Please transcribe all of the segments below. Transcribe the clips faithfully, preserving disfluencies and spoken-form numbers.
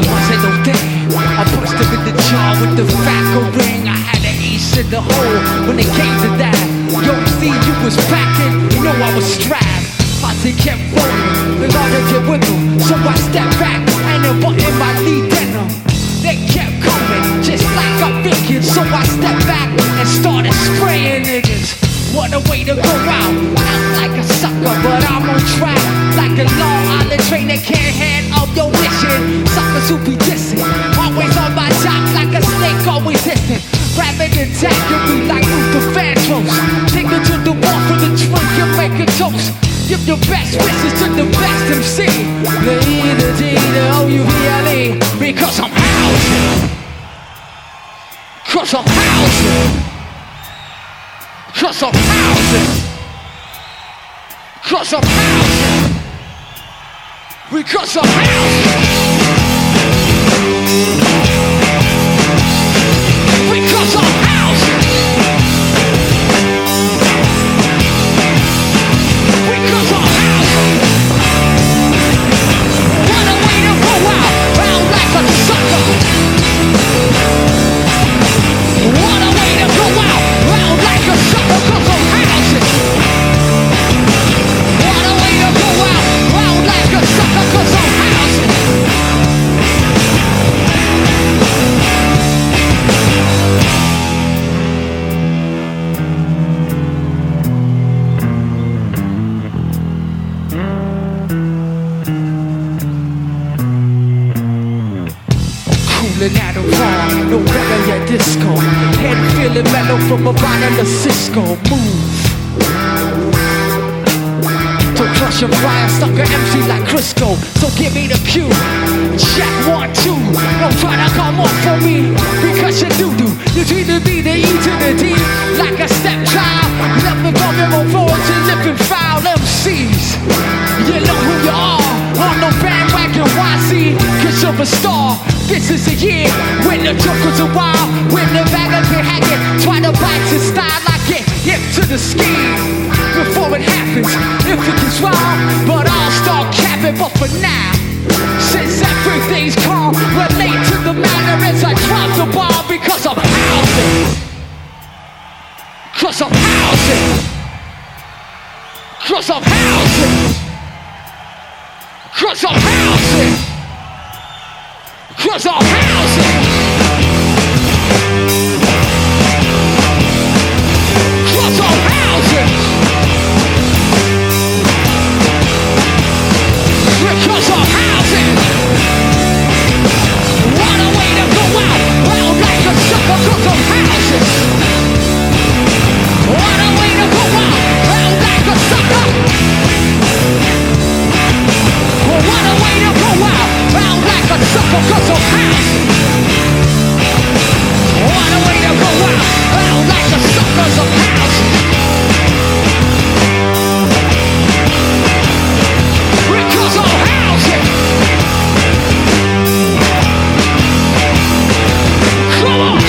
wasn't no thing. I punched him in the jaw with the Falco ring. I had an ace in the hole when it came to that. Yo, see, you was packing, you know I was strapped. Posse kept rolling, the longer get wiggle. So I stepped back and it buttoned my lead denim. They kept coming, just like I figured. So I stepped back and started spraying niggas. What a way to go out, out like a sucker, but I'm on track. Like a Long Island train that can't hand up your mission. Suckers who be dissing, always on my top like a snake, always hissing. Grabbing and tagging me like Luther Vandross. Take it to the wall for the drink and make a toast. Give your best wishes to the best M C. The E, the D, the O, U, V, L, E. Because I'm housing. Cause I'm housing. Cause I'm housing. Cause I'm housing. Because I'm housing. Because I'm housing. Because I'm housing. What a way to go out, out like a sucker. What a way to go out, out like a sucker, cause I'm housing. What a way to go out, out like a sucker, cause I'm housing. Coolin' at a bar, no better yet disco. Head feeling mellow from a bottle of Cisco. Move. To crush a fire, stuck a M C like Crisco. So give me the cue. Check one, two. Don't try to come up for me, because you do-do. You treat to be the E to the D, like a stepchild. Never coming on forward to living foul M Cs. You know who you are, on the bandwagon Y C, cause you're a star. This is a year when the jokers are wild, when the baggers get hacking, try to bite your style like it, hip to the scheme. Before it happens, if it gets wrong, but I'll start capping. But for now, since everything's calm, relate to the manner as I drop the ball, because I'm housing. Cause I'm housing. Cause I'm housing. Cause I'm housing. Cause I'm housing. Cause I'm housing. Because I'm housing. What a way to go out, out like a sucker, cause I'm housing. What a way to go out, out like a sucker. What a way to go out, out like a sucker, cause I'm housing. What a way to go out, out like a sucker, cause I'm housing. Because I'm housing. Come on.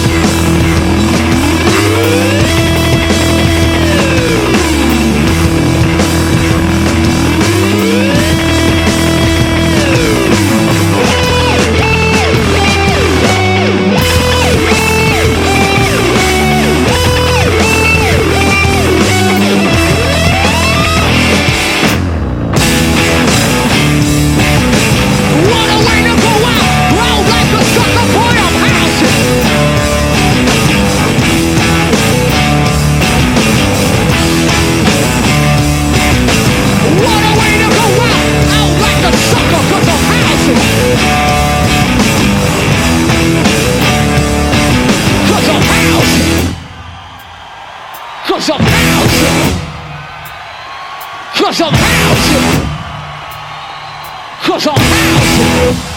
Cause I'm housing. Cause I'm housing. Cause I'm housing.